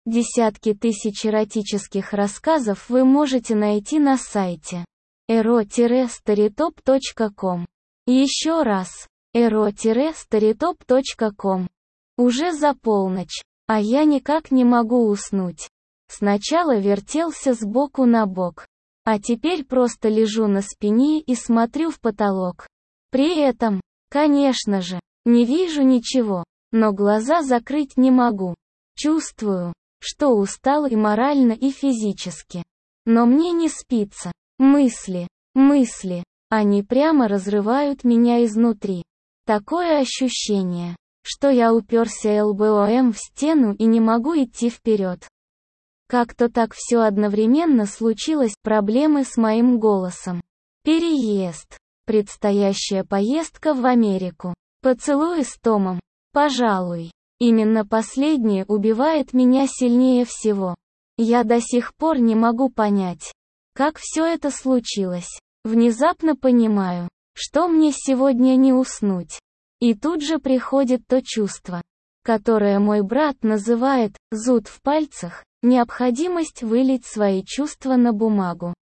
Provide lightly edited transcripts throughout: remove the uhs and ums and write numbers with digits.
Десятки тысяч эротических рассказов вы можете найти на сайте ero-storytop.com. Еще раз, ero-storytop.com. Уже за полночь, а я никак не могу уснуть. Сначала вертелся с боку на бок, а теперь просто лежу на спине и смотрю в потолок. При этом, конечно же, не вижу ничего, но глаза закрыть не могу. Чувствую, что устал и морально, и физически. Но мне не спится. Мысли, они прямо разрывают меня изнутри. Такое ощущение, что я уперся лбом в стену и не могу идти вперед. Как-то так все одновременно случилось, проблемы с моим голосом. Переезд, предстоящая поездка в Америку, поцелуй с Томом, пожалуй. Именно последнее убивает меня сильнее всего. Я до сих пор не могу понять, как все это случилось. Внезапно понимаю, что мне сегодня не уснуть. И тут же приходит то чувство, которое мой брат называет «зуд в пальцах», необходимость вылить свои чувства на бумагу.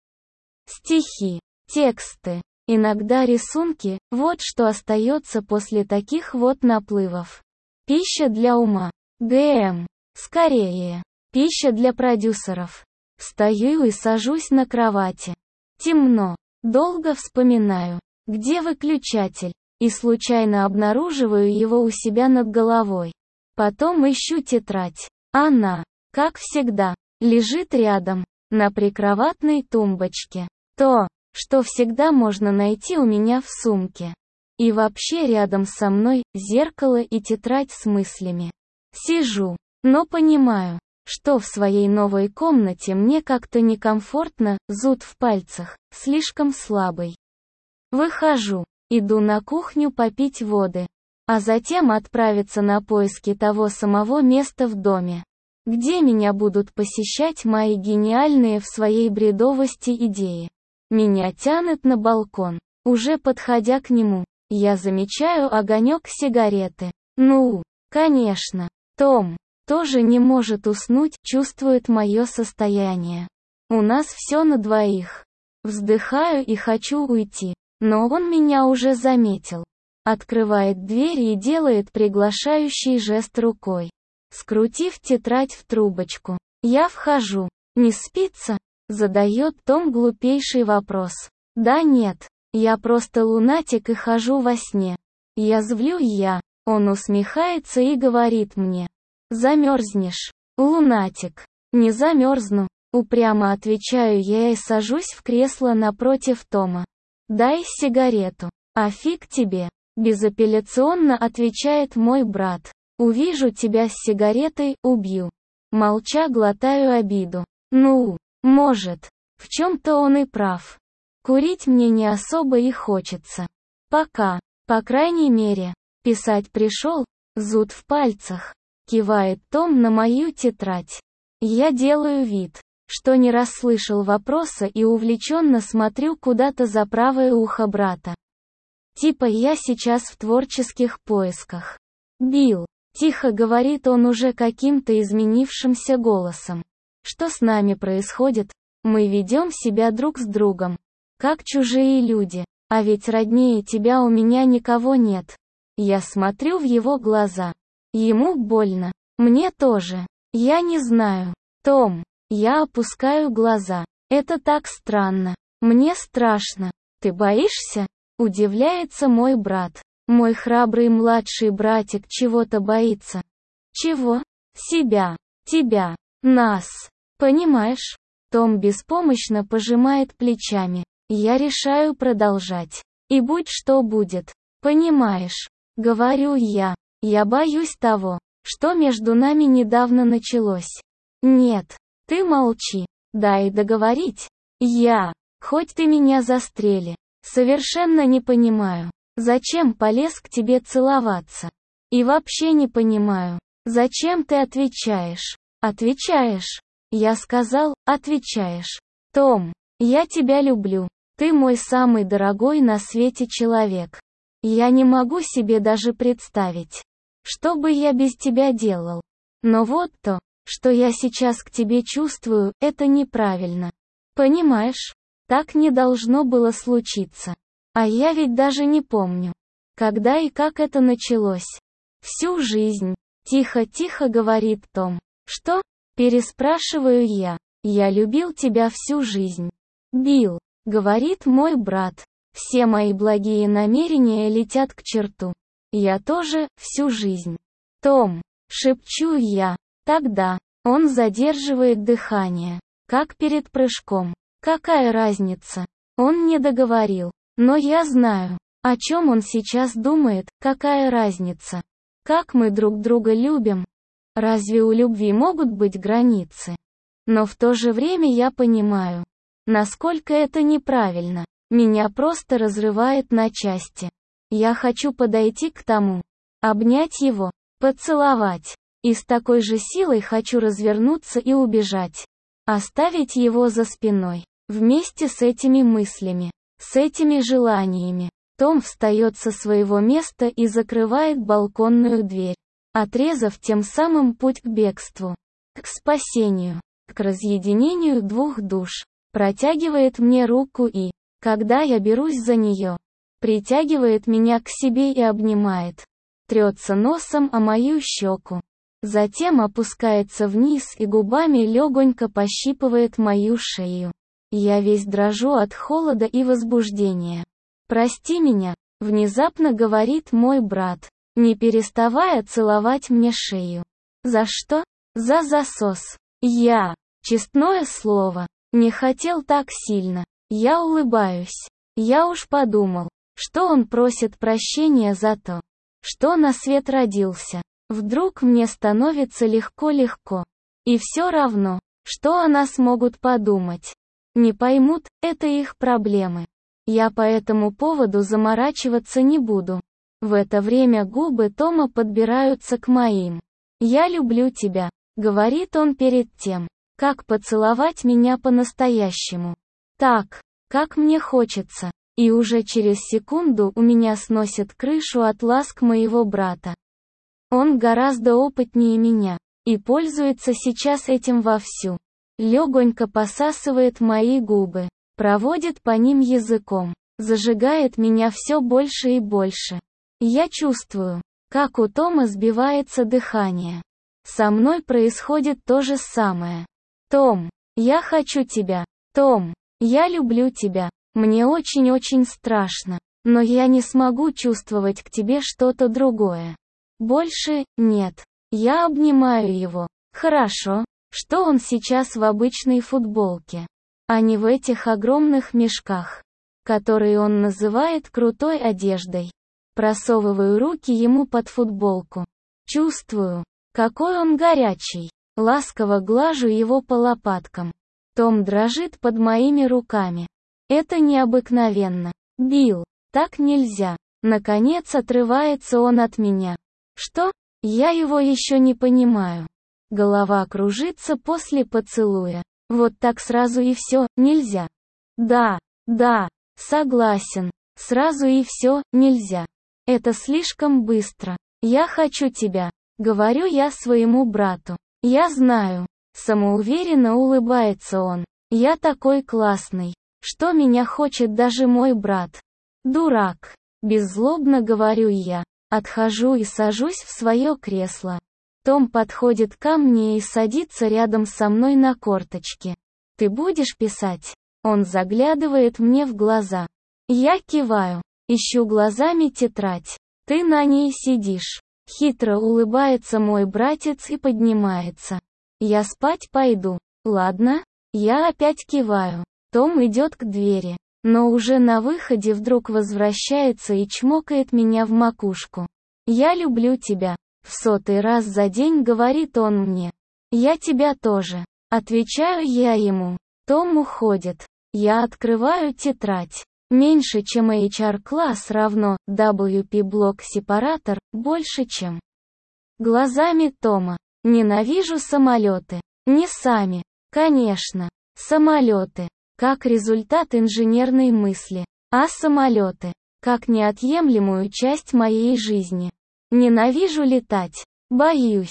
Стихи, тексты, иногда рисунки – вот что остается после таких вот наплывов. Пища для ума. ГМ. Скорее. Пища для продюсеров. Встаю и сажусь на кровати. Темно. Долго вспоминаю, где выключатель, и случайно обнаруживаю его у себя над головой. Потом ищу тетрадь. Она, как всегда, лежит рядом, на прикроватной тумбочке. То, что всегда можно найти у меня в сумке. И вообще рядом со мной зеркало и тетрадь с мыслями. Сижу, но понимаю, что в своей новой комнате мне как-то некомфортно, зуд в пальцах, слишком слабый. Выхожу, иду на кухню попить воды, а затем отправиться на поиски того самого места в доме, где меня будут посещать мои гениальные в своей бредовости идеи. Меня тянет на балкон. Уже подходя к нему, я замечаю огонек сигареты. Ну, конечно, Том тоже не может уснуть, чувствует мое состояние. У нас все на двоих. Вздыхаю и хочу уйти, но он меня уже заметил. Открывает дверь и делает приглашающий жест рукой, скрутив тетрадь в трубочку. Я вхожу. Не спится? Задает Том глупейший вопрос. Да нет, я просто лунатик и хожу во сне. Язвлю я. Он усмехается и говорит мне. Замерзнешь, лунатик. Не замерзну, упрямо отвечаю я и сажусь в кресло напротив Тома. Дай сигарету. А фиг тебе, безапелляционно отвечает мой брат. Увижу тебя с сигаретой, убью. Молча глотаю обиду. Ну, может, в чем-то он и прав. Курить мне не особо и хочется. Пока, по крайней мере. Писать пришел, зуд в пальцах. Кивает Том на мою тетрадь. Я делаю вид, что не расслышал вопроса и увлеченно смотрю куда-то за правое ухо брата. Типа я сейчас в творческих поисках. Билл, тихо говорит он уже каким-то изменившимся голосом. Что с нами происходит? Мы ведем себя друг с другом, как чужие люди, а ведь роднее тебя у меня никого нет. Я смотрю в его глаза. Ему больно. Мне тоже. Я не знаю. Том. Я опускаю глаза. Это так странно. Мне страшно. Ты боишься? Удивляется мой брат. Мой храбрый младший братик чего-то боится. Чего? Себя. Тебя. Нас. Понимаешь? Том беспомощно пожимает плечами. Я решаю продолжать. И будь что будет. Понимаешь? Говорю я. Я боюсь того, что между нами недавно началось. Нет, ты молчи. Дай договорить. Хоть ты меня застрели, совершенно не понимаю, зачем полез к тебе целоваться. И вообще не понимаю, зачем ты отвечаешь. Отвечаешь. Я сказал, отвечаешь. Том, я тебя люблю. Ты мой самый дорогой на свете человек. Я не могу себе даже представить, что бы я без тебя делал. Но вот то, что я сейчас к тебе чувствую, это неправильно. Понимаешь? Так не должно было случиться. А я ведь даже не помню, когда и как это началось. Всю жизнь. Тихо-тихо говорит Том. Что? Переспрашиваю я. Я любил тебя всю жизнь. Билл, говорит мой брат. Все мои благие намерения летят к черту. Я тоже, всю жизнь. Том, шепчу я. Тогда, он задерживает дыхание. Как перед прыжком. Какая разница? Он не договорил. Но я знаю, о чем он сейчас думает, какая разница. Как мы друг друга любим. Разве у любви могут быть границы? Но в то же время я понимаю, насколько это неправильно. Меня просто разрывает на части. Я хочу подойти к тому, обнять его, поцеловать. И с такой же силой хочу развернуться и убежать. Оставить его за спиной. Вместе с этими мыслями, с этими желаниями. Том встает со своего места и закрывает балконную дверь, отрезав тем самым путь к бегству, к спасению, к разъединению двух душ. Протягивает мне руку и, когда я берусь за нее, притягивает меня к себе и обнимает. Трется носом о мою щеку. Затем опускается вниз и губами легонько пощипывает мою шею. Я весь дрожу от холода и возбуждения. «Прости меня», — внезапно говорит мой брат, не переставая целовать мне шею. «За что?» «За засос». Я, честное слово, не хотел так сильно. Я улыбаюсь. Я уж подумал, что он просит прощения за то, что на свет родился. Вдруг мне становится легко-легко. И все равно, что о нас могут подумать. Не поймут, это их проблемы. Я по этому поводу заморачиваться не буду. В это время губы Тома подбираются к моим. «Я люблю тебя», — говорит он перед тем, как поцеловать меня по-настоящему. Так, как мне хочется. И уже через секунду у меня сносит крышу от ласк моего брата. Он гораздо опытнее меня, и пользуется сейчас этим вовсю. Легонько посасывает мои губы, проводит по ним языком, зажигает меня все больше и больше. Я чувствую, как у Тома сбивается дыхание. Со мной происходит то же самое. «Том, я хочу тебя. Том, я люблю тебя. Мне очень-очень страшно, но я не смогу чувствовать к тебе что-то другое. Больше, нет». Я обнимаю его. Хорошо, что он сейчас в обычной футболке, а не в этих огромных мешках, которые он называет крутой одеждой. Просовываю руки ему под футболку. Чувствую, какой он горячий. Ласково глажу его по лопаткам. Том дрожит под моими руками. Это необыкновенно. «Билл, так нельзя». Наконец отрывается он от меня. Что? Я его еще не понимаю. Голова кружится после поцелуя. Вот так сразу и все, нельзя. Да, согласен. Сразу и все, нельзя. Это слишком быстро. Я хочу тебя. Говорю я своему брату. Я знаю. Самоуверенно улыбается он. Я такой классный, что меня хочет даже мой брат. Дурак. Беззлобно говорю я. Отхожу и сажусь в свое кресло. Том подходит ко мне и садится рядом со мной на корточки. «Ты будешь писать?» Он заглядывает мне в глаза. Я киваю. Ищу глазами тетрадь. «Ты на ней сидишь». Хитро улыбается мой братец и поднимается. «Я спать пойду». «Ладно». Я опять киваю. Том идет к двери, но уже на выходе вдруг возвращается и чмокает меня в макушку. «Я люблю тебя», — в 100-й раз за день говорит он мне. «Я тебя тоже», — отвечаю я ему. Том уходит. Я открываю тетрадь. Меньше, чем HR-класс равно WP-блок-сепаратор, больше, чем глазами Тома. Ненавижу самолеты. Не сами. Конечно. Самолеты. Как результат инженерной мысли. А самолеты. Как неотъемлемую часть моей жизни. Ненавижу летать. Боюсь.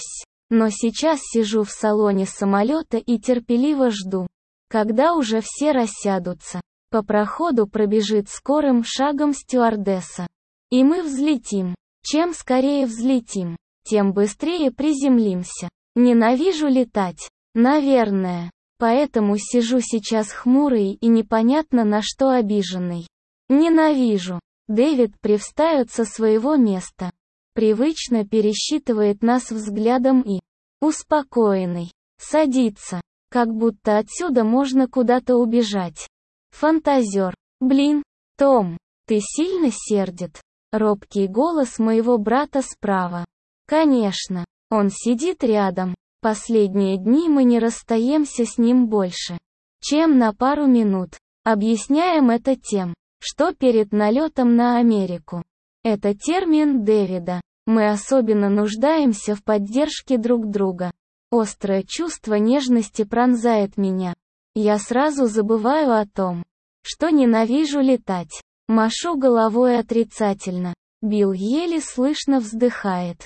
Но сейчас сижу в салоне самолета и терпеливо жду, когда уже все рассядутся. По проходу пробежит скорым шагом стюардесса. И мы взлетим. Чем скорее взлетим, тем быстрее приземлимся. Ненавижу летать. Наверное. Поэтому сижу сейчас хмурый и непонятно на что обиженный. Ненавижу. Дэвид привстает со своего места. Привычно пересчитывает нас взглядом и, успокоенный, садится. Как будто отсюда можно куда-то убежать. Фантазер. Блин, Том, ты сильно сердит? Робкий голос моего брата справа. Конечно, он сидит рядом. Последние дни мы не расстаемся с ним больше, чем на пару минут. Объясняем это тем, что перед налетом на Америку. Это термин Дэвида. Мы особенно нуждаемся в поддержке друг друга. Острое чувство нежности пронзает меня. Я сразу забываю о том, что ненавижу летать. Машу головой отрицательно. Билл еле слышно вздыхает.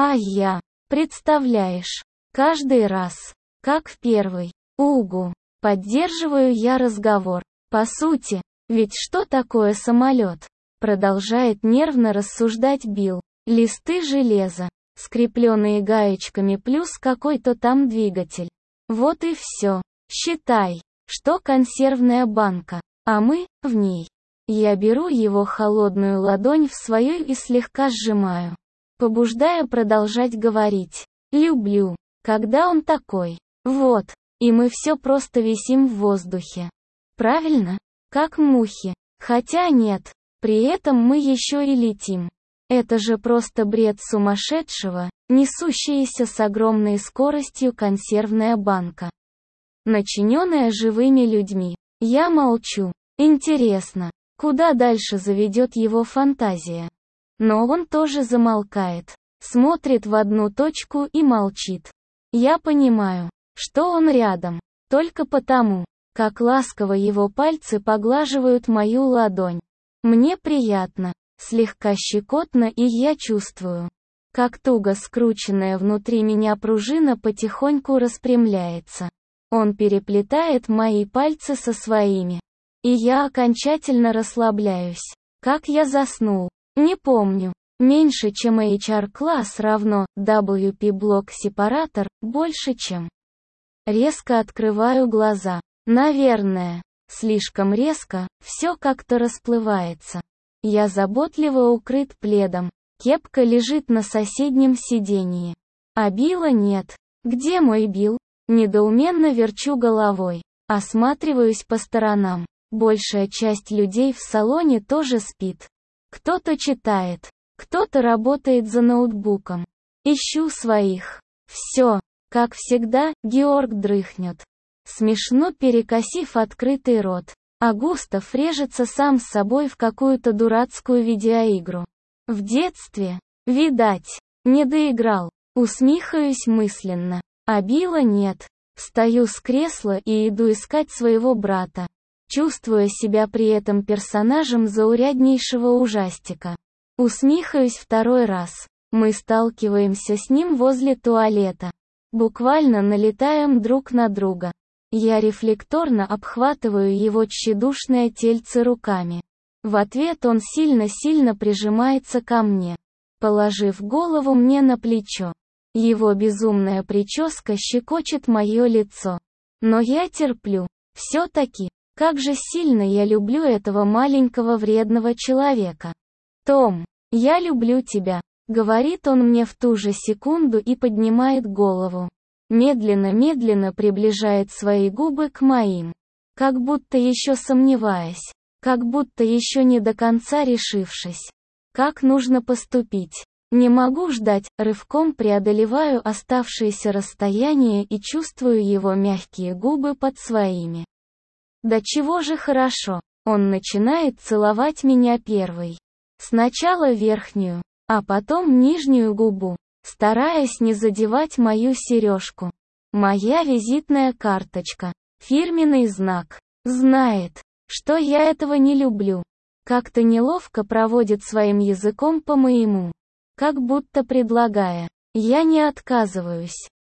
Представляешь, каждый раз, как в первый. Угу. Поддерживаю я разговор. По сути, ведь что такое самолет? Продолжает нервно рассуждать Билл. Листы железа, скрепленные гаечками плюс какой-то там двигатель. Вот и все. Считай, что консервная банка, а мы в ней. Я беру его холодную ладонь в свою и слегка сжимаю, побуждая продолжать говорить. Люблю, когда он такой. Вот, и мы все просто висим в воздухе. Правильно? Как мухи. Хотя нет, при этом мы еще и летим. Это же просто бред сумасшедшего, несущаяся с огромной скоростью консервная банка, начиненная живыми людьми. Я молчу. Интересно, куда дальше заведет его фантазия? Но он тоже замолкает, смотрит в одну точку и молчит. Я понимаю, что он рядом, только потому, как ласково его пальцы поглаживают мою ладонь. Мне приятно, слегка щекотно, и я чувствую, как туго скрученная внутри меня пружина потихоньку распрямляется. Он переплетает мои пальцы со своими. И я окончательно расслабляюсь. Как я заснул? Не помню. Меньше чем HR-класс равно WP-блок-сепаратор, больше чем. Резко открываю глаза. Наверное, слишком резко, все как-то расплывается. Я заботливо укрыт пледом. Кепка лежит на соседнем сиденье. А Билла нет. Где мой Билл? Недоуменно верчу головой. Осматриваюсь по сторонам. Большая часть людей в салоне тоже спит. Кто-то читает, кто-то работает за ноутбуком. Ищу своих. Все, как всегда, Георг дрыхнет, смешно перекосив открытый рот. А Густав режется сам с собой в какую-то дурацкую видеоигру. В детстве, видать, не доиграл. Усмехаюсь мысленно. А Билла нет. Встаю с кресла и иду искать своего брата, чувствуя себя при этом персонажем зауряднейшего ужастика. Усмехаюсь второй раз. Мы сталкиваемся с ним возле туалета. Буквально налетаем друг на друга. Я рефлекторно обхватываю его тщедушное тельце руками. В ответ он сильно-сильно прижимается ко мне, положив голову мне на плечо. Его безумная прическа щекочет мое лицо. Но я терплю. Все-таки, как же сильно я люблю этого маленького вредного человека. «Том, я люблю тебя», — говорит он мне в ту же секунду и поднимает голову. Медленно-медленно приближает свои губы к моим. Как будто еще сомневаясь. Как будто еще не до конца решившись. Как нужно поступить? Не могу ждать, рывком преодолеваю оставшееся расстояние и чувствую его мягкие губы под своими. Да чего же хорошо, он начинает целовать меня первый. Сначала верхнюю, а потом нижнюю губу, стараясь не задевать мою сережку. Моя визитная карточка, фирменный знак, знает, что я этого не люблю. Как-то неловко проводит своим языком по моему. Как будто предлагая. Я не отказываюсь.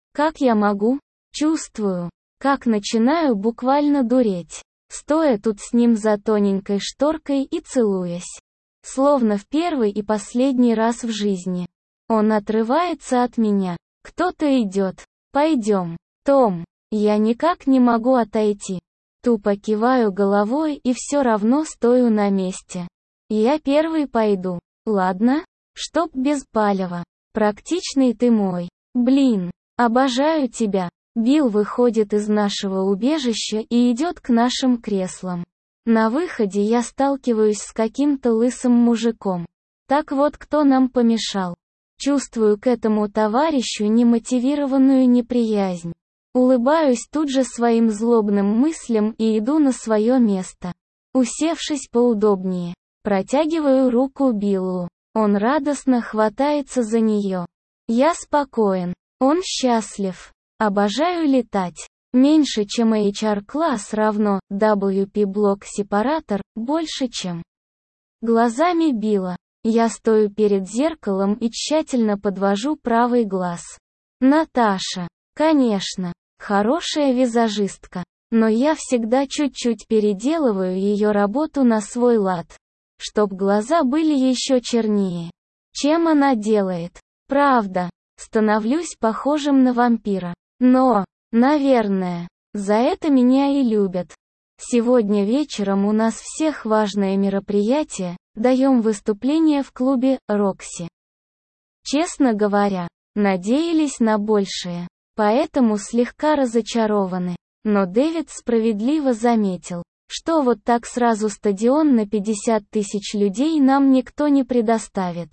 Как я могу? Чувствую, как начинаю буквально дуреть, стоя тут с ним за тоненькой шторкой и целуясь. Словно в первый и последний раз в жизни. Он отрывается от меня. Кто-то идет. Пойдем. Том. Я никак не могу отойти. Тупо киваю головой и все равно стою на месте. Я первый пойду. Ладно? Чтоб без палева. Практичный ты мой. Блин. Обожаю тебя. Билл выходит из нашего убежища и идет к нашим креслам. На выходе я сталкиваюсь с каким-то лысым мужиком. Так вот, кто нам помешал. Чувствую к этому товарищу немотивированную неприязнь. Улыбаюсь тут же своим злобным мыслям и иду на свое место. Усевшись поудобнее, протягиваю руку Биллу. Он радостно хватается за нее. Я спокоен. Он счастлив. Обожаю летать. Меньше, чем HR-класс равно WP-блок-сепаратор, больше, чем глазами Билла. Я стою перед зеркалом и тщательно подвожу правый глаз. Наташа. Конечно. Хорошая визажистка. Но я всегда чуть-чуть переделываю ее работу на свой лад. Чтоб глаза были еще чернее. Чем она делает? Правда. Становлюсь похожим на вампира. Но, наверное, за это меня и любят. Сегодня вечером у нас всех важное мероприятие, даем выступление в клубе «Рокси». Честно говоря, надеялись на большее, поэтому слегка разочарованы. Но Дэвид справедливо заметил, что вот так сразу стадион на 50 тысяч людей нам никто не предоставит.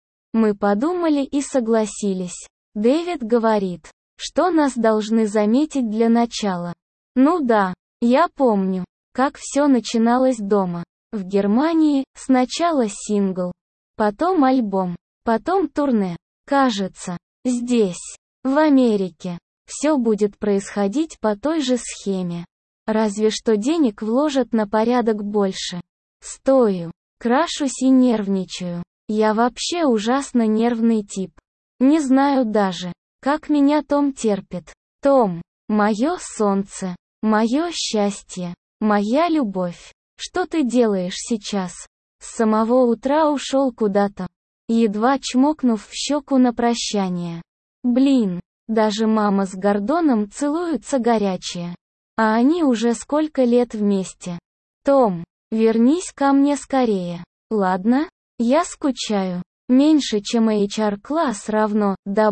Мы подумали и согласились. Дэвид говорит, что нас должны заметить для начала. Ну да, я помню, как все начиналось дома. В Германии, сначала сингл, потом альбом, потом турне. Кажется, здесь, в Америке, все будет происходить по той же схеме. Разве что денег вложат на порядок больше. Стою, крашусь и нервничаю. Я вообще ужасно нервный тип. Не знаю даже, как меня Том терпит. Том, мое солнце, мое счастье, моя любовь. Что ты делаешь сейчас? С самого утра ушел куда-то, едва чмокнув в щеку на прощание. Блин, даже мама с Гордоном целуются горячие. А они уже сколько лет вместе. Том, вернись ко мне скорее. Ладно? Я скучаю. Меньше, чем HR-класс равно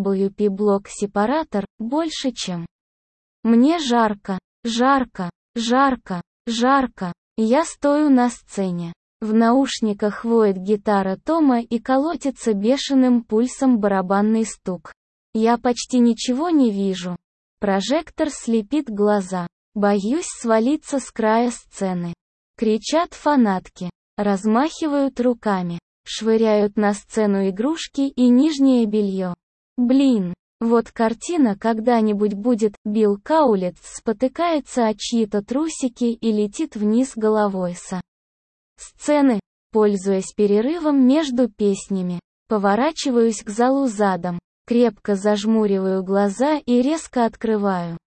WP-блок-сепаратор, больше, чем. Мне жарко, жарко, жарко, жарко. Я стою на сцене. В наушниках воет гитара Тома и колотится бешеным пульсом барабанный стук. Я почти ничего не вижу. Прожектор слепит глаза. Боюсь свалиться с края сцены. Кричат фанатки. Размахивают руками. Швыряют на сцену игрушки и нижнее белье. Блин, вот картина когда-нибудь будет. Билл Каулиц спотыкается о чьи-то трусики и летит вниз головой со сцены, пользуясь перерывом между песнями. Поворачиваюсь к залу задом, крепко зажмуриваю глаза и резко открываю.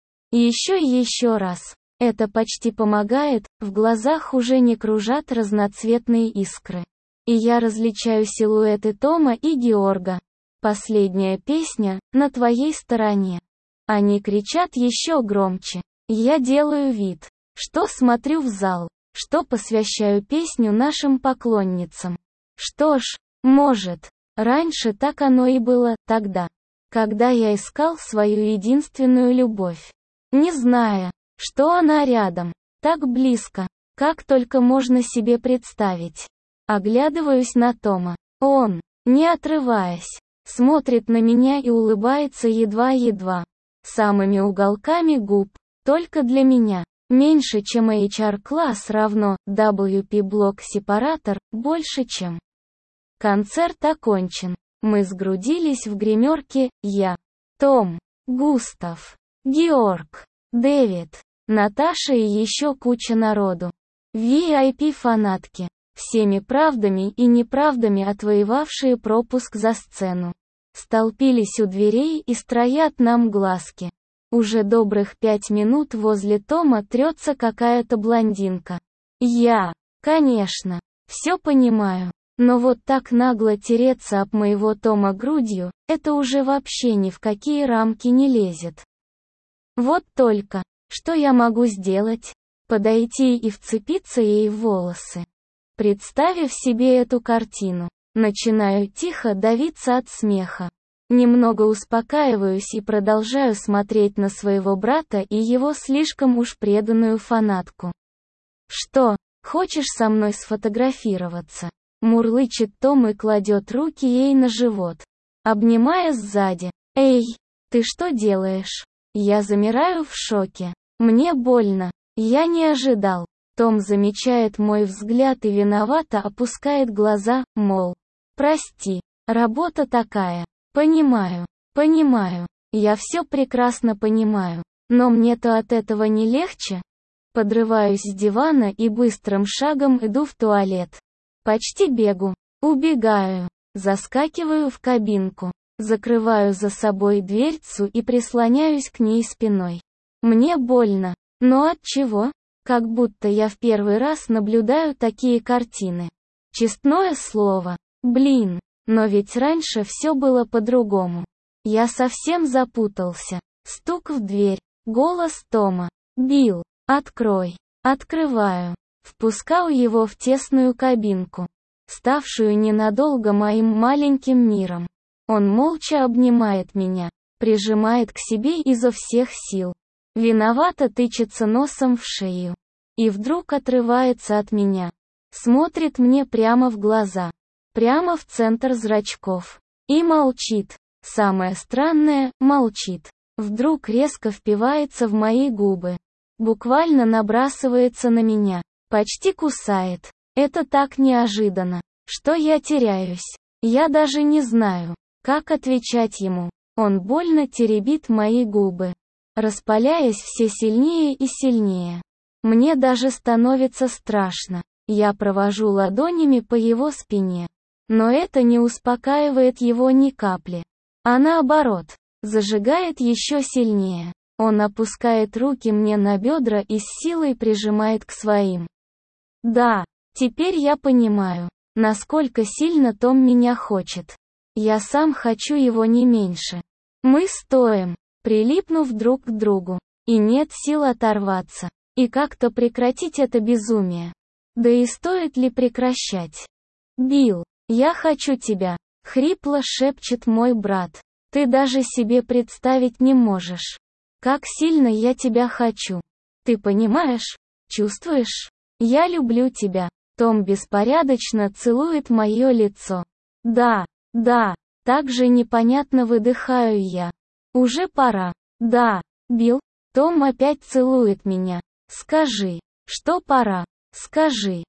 Еще раз. Это почти помогает, в глазах уже не кружат разноцветные искры. И я различаю силуэты Тома и Георга. Последняя песня, «На твоей стороне». Они кричат еще громче. Я делаю вид, что смотрю в зал, что посвящаю песню нашим поклонницам. Что ж, может, раньше так оно и было, тогда, когда я искал свою единственную любовь. Не зная, что она рядом, так близко, как только можно себе представить. Оглядываюсь на Тома. Он, не отрываясь, смотрит на меня и улыбается едва-едва, самыми уголками губ, только для меня. Меньше, чем HR-класс равно WP-блок-сепаратор, больше, чем. Концерт окончен. Мы сгрудились в гримерке, я, Том, Густав, Георг, Дэвид, Наташа и еще куча народу. VIP-фанатки. Всеми правдами и неправдами отвоевавшие пропуск за сцену. столпились у дверей и строят нам глазки. Уже добрых 5 минут возле Тома трется какая-то блондинка. Я, конечно, все понимаю, но вот так нагло тереться об моего Тома грудью, это уже вообще ни в какие рамки не лезет. Вот только, что я могу сделать? Подойти и вцепиться ей в волосы. Представив себе эту картину, начинаю тихо давиться от смеха. Немного успокаиваюсь и продолжаю смотреть на своего брата и его слишком уж преданную фанатку. «Что, хочешь со мной сфотографироваться?» Мурлычет Том и кладет руки ей на живот, обнимая сзади. «Эй, ты что делаешь?» Я замираю в шоке. Мне больно. Я не ожидал. Том замечает мой взгляд и виновато опускает глаза, мол, прости, работа такая. Понимаю, я все прекрасно понимаю, но мне-то от этого не легче. Подрываюсь с дивана и быстрым шагом иду в туалет. Почти бегу, убегаю, заскакиваю в кабинку, закрываю за собой дверцу и прислоняюсь к ней спиной. Мне больно, но от чего? Как будто я в первый раз наблюдаю такие картины. Честное слово, блин. Но ведь раньше все было по-другому. Я совсем запутался. Стук в дверь. Голос Тома. «Билл, открой». Открываю. Впускаю его в тесную кабинку, ставшую ненадолго моим маленьким миром. Он молча обнимает меня, прижимает к себе изо всех сил. Виновато тычется носом в шею. И вдруг отрывается от меня. Смотрит мне прямо в глаза. Прямо в центр зрачков. И молчит. Самое странное, молчит. Вдруг резко впивается в мои губы. Буквально набрасывается на меня. Почти кусает. Это так неожиданно, что я теряюсь. Я даже не знаю, как отвечать ему. Он больно теребит мои губы, распаляясь все сильнее и сильнее. Мне даже становится страшно. Я провожу ладонями по его спине. Но это не успокаивает его ни капли. А наоборот, зажигает еще сильнее. Он опускает руки мне на бедра и с силой прижимает к своим. Да, теперь я понимаю, насколько сильно Том меня хочет. Я сам хочу его не меньше. Мы стоим, прилипнув друг к другу. И нет сил оторваться. И как-то прекратить это безумие. Да и стоит ли прекращать? «Билл, я хочу тебя», — хрипло шепчет мой брат. «Ты даже себе представить не можешь, как сильно я тебя хочу. Ты понимаешь? Чувствуешь? Я люблю тебя». Том беспорядочно целует мое лицо. Да, так же непонятно выдыхаю я. Уже пора. Да, Билл. Том опять целует меня. Скажи, что пора. Скажи,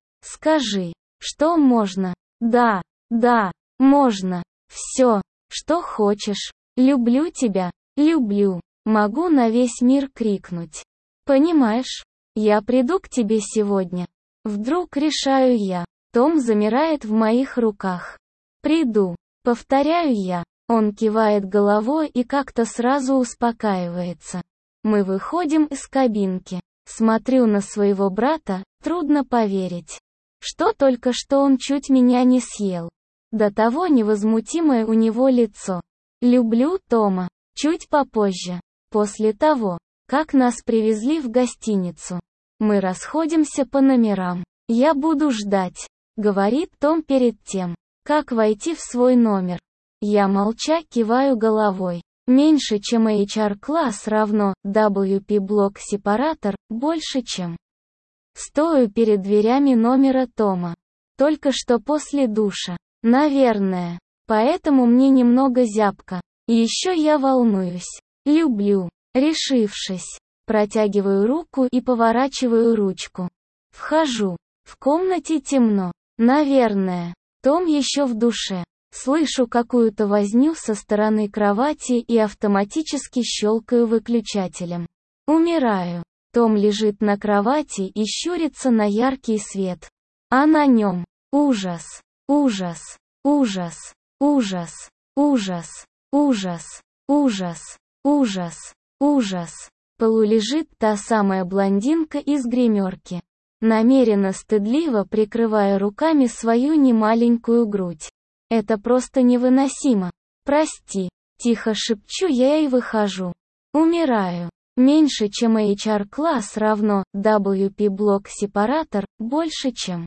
что можно. Да, можно. Все, что хочешь. Люблю тебя, люблю. Могу на весь мир крикнуть. Понимаешь? Я приду к тебе сегодня. Вдруг решаю я. Том замирает в моих руках. Приду. Повторяю я. Он кивает головой и как-то сразу успокаивается. Мы выходим из кабинки. Смотрю на своего брата, трудно поверить, что только что он чуть меня не съел. До того невозмутимое у него лицо. Люблю Тома. Чуть попозже, после того, как нас привезли в гостиницу. Мы расходимся по номерам. «Я буду ждать», — говорит Том перед тем, как войти в свой номер. Я молча киваю головой. Меньше, чем HR-класс равно WP-блок-сепаратор, больше, чем. Стою перед дверями номера Тома. Только что после душа. Наверное. Поэтому мне немного зябко. Еще я волнуюсь. Люблю. Решившись. Протягиваю руку и поворачиваю ручку. Вхожу. В комнате темно. Наверное. Том еще в душе. Слышу какую-то возню со стороны кровати и автоматически щелкаю выключателем. Умираю. Том лежит на кровати и щурится на яркий свет. А на нем ужас, ужас, ужас, ужас, ужас. Ужас, ужас, ужас, ужас. В полу лежит та самая блондинка из гримерки, намеренно стыдливо прикрывая руками свою немаленькую грудь. Это просто невыносимо. Прости, тихо шепчу я и выхожу. Умираю. Меньше чем HR-класс равно WP-блок-сепаратор, больше чем.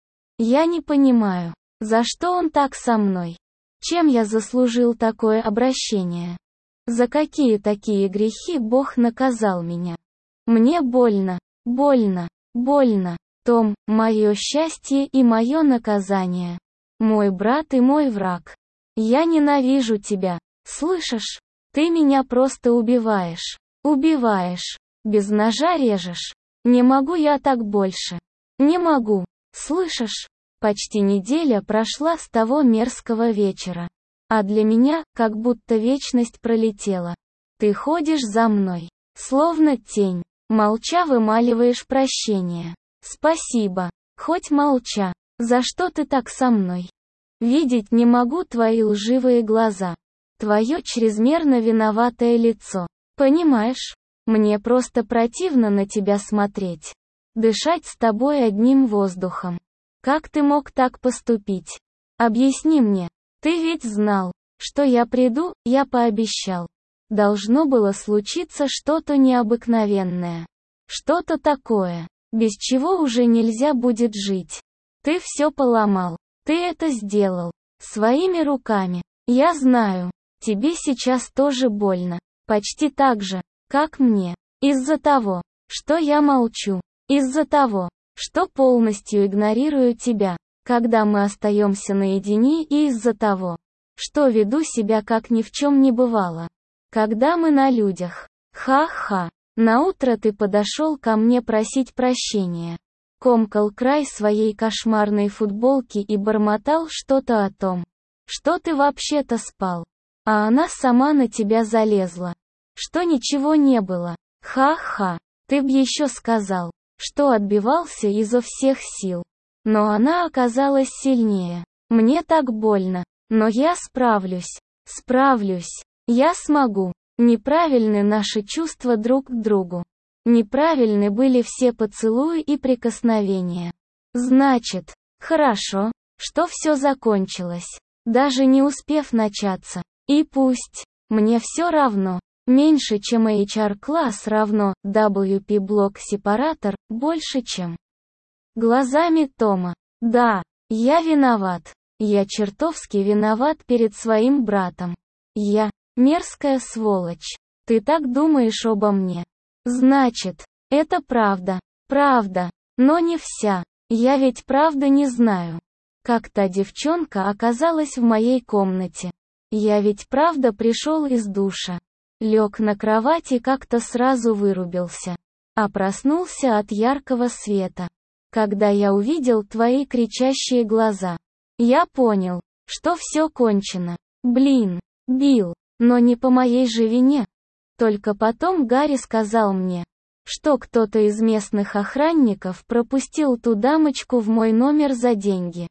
Я не понимаю, за что он так со мной? Чем я заслужил такое обращение? За какие такие грехи Бог наказал меня? Мне больно, больно, больно. Том, мое счастье и мое наказание. Мой брат и мой враг. Я ненавижу тебя, слышишь? Ты меня просто убиваешь. Убиваешь. Без ножа режешь. Не могу я так больше. Не могу. Слышишь? Почти неделя прошла с того мерзкого вечера. А для меня, как будто вечность пролетела. Ты ходишь за мной. Словно тень. Молча вымаливаешь прощение. Спасибо. Хоть молча. За что ты так со мной? Видеть не могу твои лживые глаза. Твое чрезмерно виноватое лицо. Понимаешь? Мне просто противно на тебя смотреть. Дышать с тобой одним воздухом. Как ты мог так поступить? Объясни мне. Ты ведь знал, что я приду, я пообещал. Должно было случиться что-то необыкновенное. Что-то такое, без чего уже нельзя будет жить. Ты все поломал. Ты это сделал. Своими руками. Я знаю. Тебе сейчас тоже больно. Почти так же, как мне. Из-за того, что я молчу. Из-за того, что полностью игнорирую тебя, когда мы остаемся наедине, и из-за того, что веду себя как ни в чем не бывало. Когда мы на людях. Ха-ха. Наутро ты подошел ко мне просить прощения. Комкал край своей кошмарной футболки и бормотал что-то о том, что ты вообще-то спал. А она сама на тебя залезла. Что ничего не было. Ха-ха. Ты б еще сказал, что отбивался изо всех сил. Но она оказалась сильнее. Мне так больно. Но я справлюсь. Справлюсь. Я смогу. Неправильны наши чувства друг к другу. Неправильны были все поцелуи и прикосновения. Значит, хорошо, что все закончилось, даже не успев начаться. И пусть. Мне все равно. Меньше чем HR-класс равно WP-блок-сепаратор, больше чем. Глазами Тома. Да, я виноват. Я чертовски виноват перед своим братом. Я мерзкая сволочь. Ты так думаешь обо мне? Значит, это правда. Правда. Но не вся. Я ведь правда не знаю, как та девчонка оказалась в моей комнате. Я ведь правда пришел из душа. Лег на кровать и как-то сразу вырубился. А проснулся от яркого света. Когда я увидел твои кричащие глаза, я понял, что все кончено. Блин, Билл, но не по моей же вине. Только потом Гарри сказал мне, что кто-то из местных охранников пропустил ту дамочку в мой номер за деньги.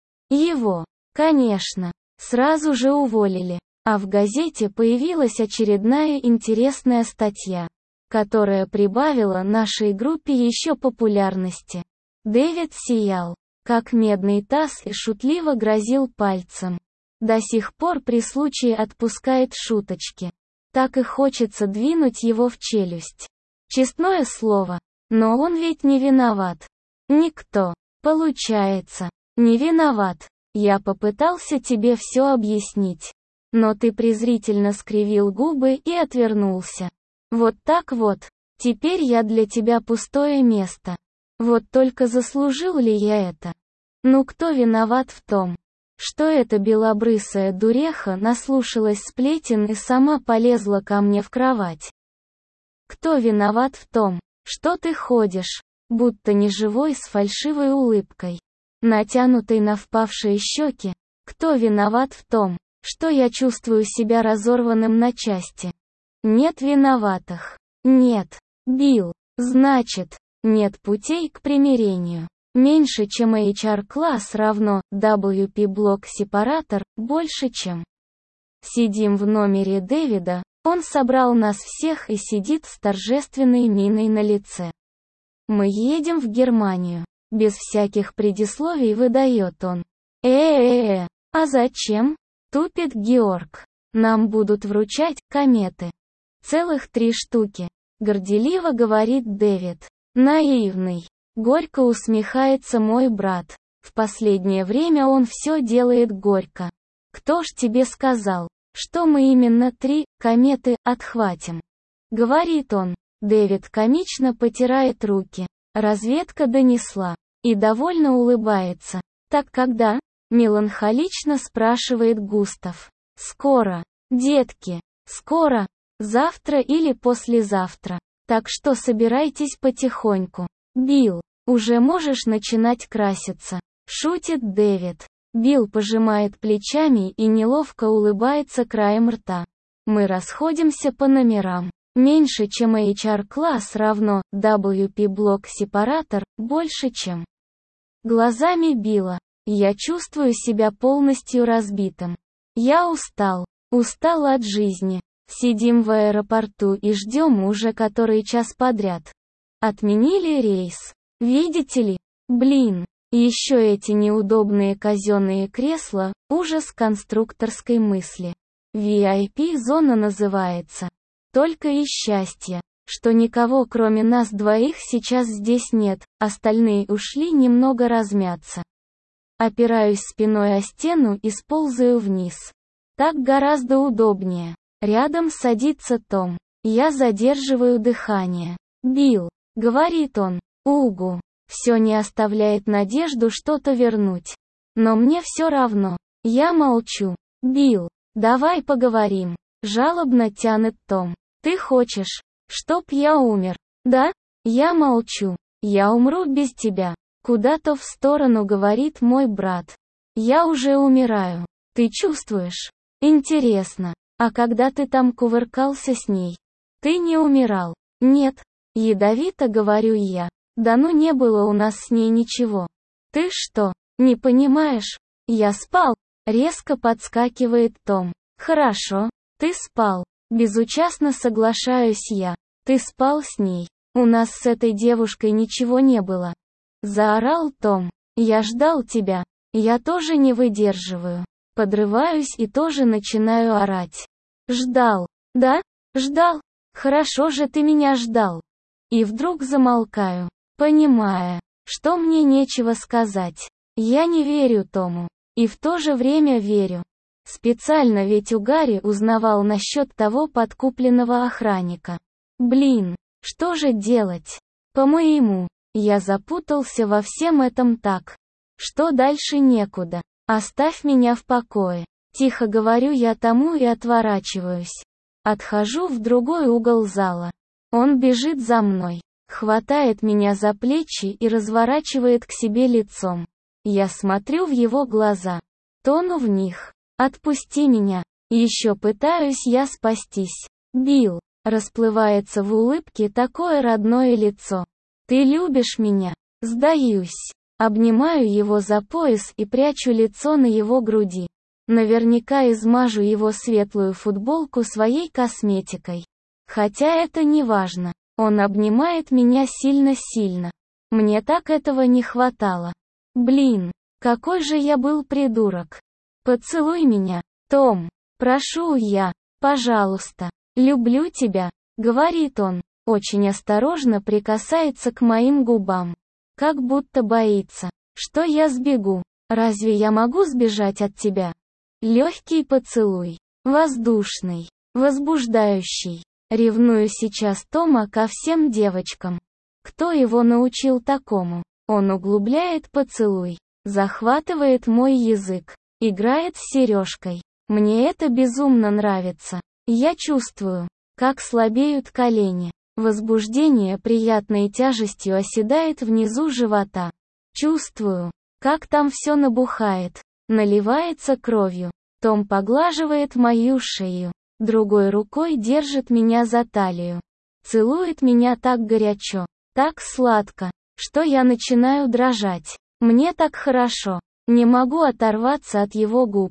Его, конечно, сразу же уволили. А в газете появилась очередная интересная статья, которая прибавила нашей группе еще популярности. Дэвид сиял, как медный таз, и шутливо грозил пальцем. До сих пор при случае отпускает шуточки. Так и хочется двинуть его в челюсть. Честное слово, но он ведь не виноват. Никто, получается, не виноват. Я попытался тебе все объяснить. Но ты презрительно скривил губы и отвернулся. Вот так вот. Теперь я для тебя пустое место. Вот только заслужил ли я это? Ну кто виноват в том, что эта белобрысая дуреха наслушалась сплетен и сама полезла ко мне в кровать? Кто виноват в том, что ты ходишь, будто неживой, с фальшивой улыбкой, натянутой на впавшие щеки? Кто виноват в том, что я чувствую себя разорванным на части? Нет виноватых. Нет, Билл. Значит, нет путей к примирению. Меньше чем HR-класс равно WP-блок-сепаратор, больше чем. Сидим в номере Дэвида, он собрал нас всех и сидит с торжественной миной на лице. Мы едем в Германию. Без всяких предисловий выдает он. А зачем? Тупит Георг. Нам будут вручать кометы. Целых 3 штуки. Горделиво говорит Дэвид. Наивный. Горько усмехается мой брат. В последнее время он все делает горько. Кто ж тебе сказал, что мы именно 3 кометы отхватим? Говорит он. Дэвид комично потирает руки. Разведка донесла. И довольно улыбается. Так когда? Меланхолично спрашивает Густав. Скоро. Детки. Скоро. Завтра или послезавтра. Так что собирайтесь потихоньку. Билл, уже можешь начинать краситься. Шутит Дэвид. Билл пожимает плечами и неловко улыбается краем рта. Мы расходимся по номерам. Меньше, чем HR-класс равно WP-блок-сепаратор, больше, чем глазами Билла. Я чувствую себя полностью разбитым. Я устал. Устал от жизни. Сидим в аэропорту и ждем уже который час подряд. Отменили рейс. Видите ли? Блин. Еще эти неудобные казенные кресла, ужас конструкторской мысли. VIP-зона называется. Только и счастье, что никого кроме нас двоих сейчас здесь нет, остальные ушли немного размяться. Опираюсь спиной о стену и сползаю вниз. Так гораздо удобнее. Рядом садится Том. Я задерживаю дыхание. «Билл», — говорит он, — «Угу». Все не оставляет надежду что-то вернуть. Но мне все равно. Я молчу. «Билл, давай поговорим», — жалобно тянет Том. «Ты хочешь, чтоб я умер?» «Да?» Я молчу. «Я умру без тебя», — куда-то в сторону говорит мой брат. «Я уже умираю. Ты чувствуешь?» «Интересно, а когда ты там кувыркался с ней? Ты не умирал?» «Нет», — ядовито говорю я. «Да ну не было у нас с ней ничего». «Ты что, не понимаешь? Я спал», — резко подскакивает Том. «Хорошо, ты спал». Безучастно соглашаюсь я. «Ты спал с ней. У нас с этой девушкой ничего не было». Заорал Том. «Я ждал тебя. Я тоже не выдерживаю. Подрываюсь и тоже начинаю орать. Ждал. Да? Ждал? Хорошо же ты меня ждал». И вдруг замолкаю, понимая, что мне нечего сказать. Я не верю Тому. И в то же время верю. Специально ведь у Гарри узнавал насчет того подкупленного охранника. Блин, что же делать? По-моему, я запутался во всем этом так, что дальше некуда. Оставь меня в покое. Тихо говорю я Тому и отворачиваюсь. Отхожу в другой угол зала. Он бежит за мной, хватает меня за плечи и разворачивает к себе лицом. Я смотрю в его глаза, тону в них. «Отпусти меня!» Еще пытаюсь я спастись. «Билл!» Расплывается в улыбке такое родное лицо. «Ты любишь меня?» Сдаюсь. Обнимаю его за пояс и прячу лицо на его груди. Наверняка измажу его светлую футболку своей косметикой. Хотя это не важно. Он обнимает меня сильно-сильно. Мне так этого не хватало. Блин, какой же я был придурок. «Поцелуй меня, Том. Прошу я. Пожалуйста. Люблю тебя», — говорит он. Очень осторожно прикасается к моим губам. Как будто боится, что я сбегу. Разве я могу сбежать от тебя? Легкий поцелуй. Воздушный. Возбуждающий. Ревную сейчас Тома ко всем девочкам. Кто его научил такому? Он углубляет поцелуй. Захватывает мой язык. Играет с сережкой. Мне это безумно нравится. Я чувствую, как слабеют колени. Возбуждение приятной тяжестью оседает внизу живота. Чувствую, как там все набухает, наливается кровью. Том поглаживает мою шею. Другой рукой держит меня за талию. Целует меня так горячо, так сладко, что я начинаю дрожать. Мне так хорошо. Не могу оторваться от его губ.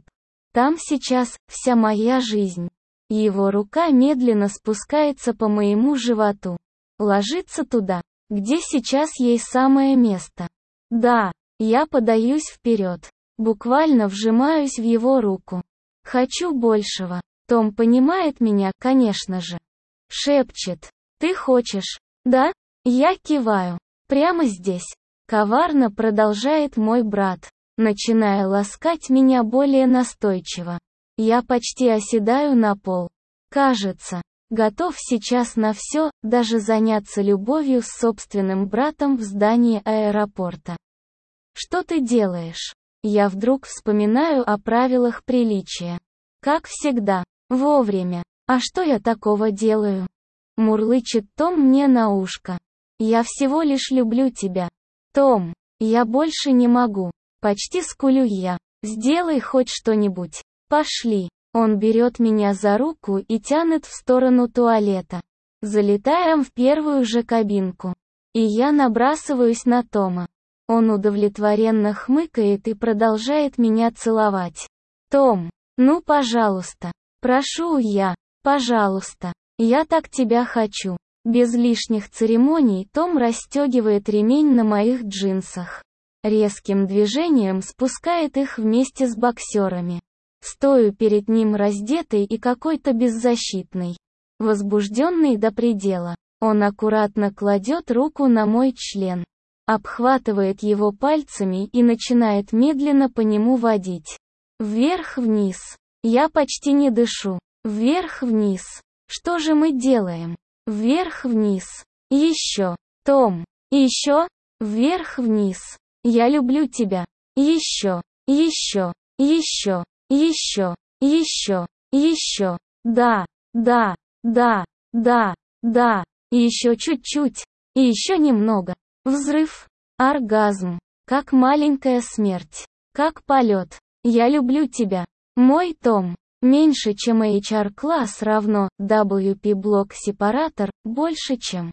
Там сейчас вся моя жизнь. Его рука медленно спускается по моему животу. Ложится туда, где сейчас ей самое место. Да, я подаюсь вперед. Буквально вжимаюсь в его руку. Хочу большего. Том понимает меня, конечно же. Шепчет. Ты хочешь? Да? Я киваю. Прямо здесь. Коварно продолжает мой брат, начиная ласкать меня более настойчиво. Я почти оседаю на пол. Кажется, готов сейчас на все, даже заняться любовью с собственным братом в здании аэропорта. Что ты делаешь? Я вдруг вспоминаю о правилах приличия. Как всегда, вовремя. А что я такого делаю? Мурлычет Том мне на ушко. Я всего лишь люблю тебя. Том, я больше не могу. Почти скулю я. Сделай хоть что-нибудь. Пошли. Он берет меня за руку и тянет в сторону туалета. Залетаем в первую же кабинку. И я набрасываюсь на Тома. Он удовлетворенно хмыкает и продолжает меня целовать. Том, ну пожалуйста. Прошу я. Пожалуйста. Я так тебя хочу. Без лишних церемоний Том расстегивает ремень на моих джинсах. Резким движением спускает их вместе с боксерами. Стою перед ним раздетой и какой-то беззащитной. Возбужденный до предела. Он аккуратно кладет руку на мой член. Обхватывает его пальцами и начинает медленно по нему водить. Вверх-вниз. Я почти не дышу. Вверх-вниз. Что же мы делаем? Вверх-вниз. Еще. Том. Еще. Вверх-вниз. Я люблю тебя. Еще. Еще. Еще. Еще. Еще. Еще. Да. Да. Да. Да. Да. И еще чуть-чуть. И еще немного. Взрыв. Оргазм. Как маленькая смерть. Как полет. Я люблю тебя. Мой Том. Меньше чем HR-класс равно WP-блок-сепаратор, больше чем.